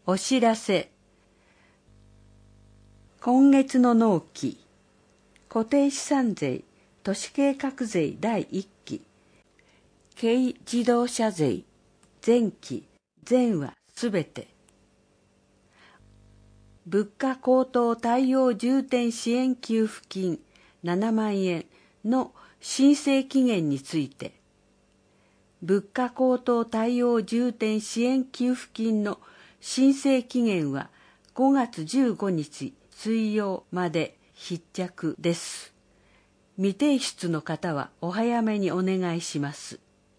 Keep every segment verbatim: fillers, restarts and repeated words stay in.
お知らせ。今月の納期、固定資産税、都市計画税だいいっき、軽自動車税、前期、全はすべて。物価高騰対応重点支援給付金ななまんえんの申請期限について、物価高騰対応重点支援給付金の申請期限はごがつじゅうごにち水曜まで必着です。未提出の方はお早めにお願いします。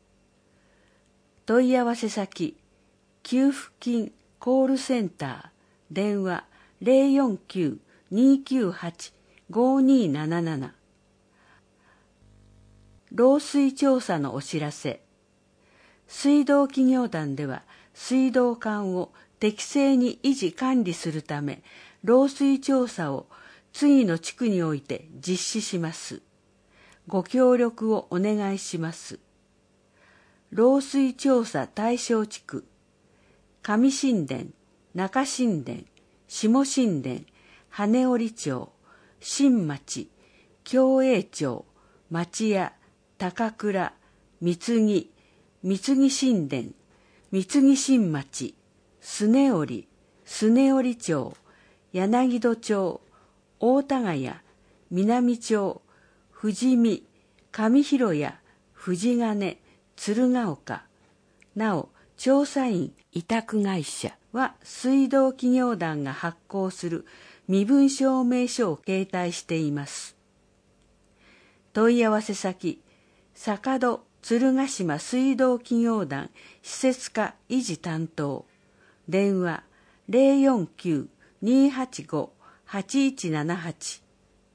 問い合わせ先、給付金コールセンター、電話 ゼロよんきゅう にーきゅうはち ごにーなななな。漏水調査のお知らせ。水道企業団では水道管を適正に維持管理するため、漏水調査を次の地区において実施します。ご協力をお願いします。漏水調査対象地区、上新田、中新田、下新田、羽織町、新町、共栄町、町屋、高倉、三木、三木新田、三木新町、スネ織、スネ織町、柳戸町、大田ヶ谷、南町、富士見、上広谷、富士金、鶴岡。なお、調査員委託会社は水道企業団が発行する身分証明書を携帯しています。問い合わせ先、坂戸鶴ヶ島水道企業団施設課維持担当、電話 ゼロよんきゅう にーはちご はちいちななはち。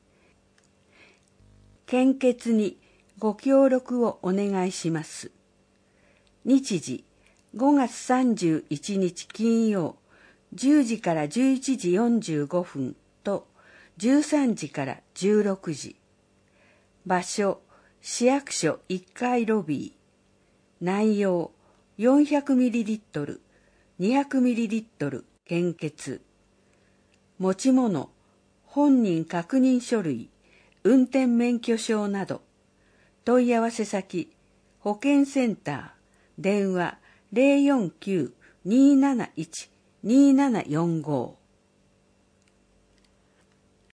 献血にご協力をお願いします。日時、ごがつさんじゅういちにち金曜、じゅうじからじゅういちじよんじゅうごふんとじゅうさんじからじゅうろくじ。場所、市役所いっかいロビー。内容、よんひゃくミリリットル、にひゃくミリリットル献血。持ち物、本人確認書類、運転免許証など。問い合わせ先、保健センター、電話 ゼロよんきゅう にーなないち にーななよんご。